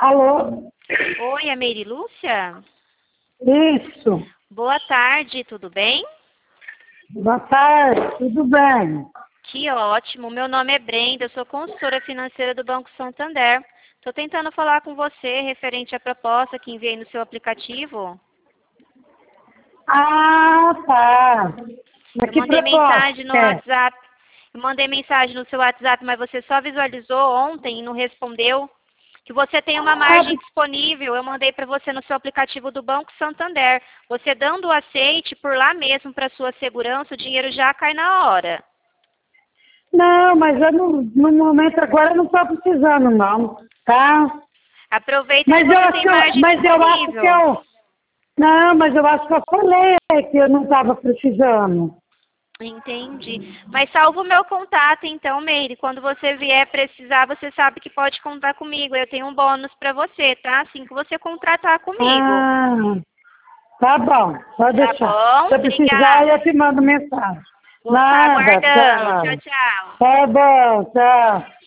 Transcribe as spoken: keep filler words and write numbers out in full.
Alô? Oi, é Meire Lúcia? Isso. Boa tarde, tudo bem? Boa tarde, tudo bem? Que ótimo. Meu nome é Brenda, eu sou consultora financeira do Banco Santander. Estou tentando falar com você referente à proposta que enviei no seu aplicativo. Ah, tá. Mas Eu que mandei proposta? mensagem no É. WhatsApp. Eu mandei mensagem no seu WhatsApp, mas você só visualizou ontem e não respondeu. Que você tem uma Ah, margem disponível, eu mandei para você no seu aplicativo do Banco Santander. Você dando o aceite por lá mesmo para sua segurança, o dinheiro já cai na hora. não, mas eu não, no momento agora eu não estou precisando não, tá? Aproveita que Mas eu você acho tem que eu, margem mas eu acho que disponível. eu, não, mas eu acho que eu falei que eu não estava precisando. Entendi. Mas salva o meu contato então, Meire. Quando você vier precisar, você sabe que pode contar comigo. Eu tenho um bônus para você, tá? Assim que você contratar comigo. Ah, tá bom, pode Tá deixar. bom? Se eu precisar, eu Obrigada. te mando mensagem. Vou ficar Nada, aguardando. tchau. Tchau, tchau. Tá bom, tchau.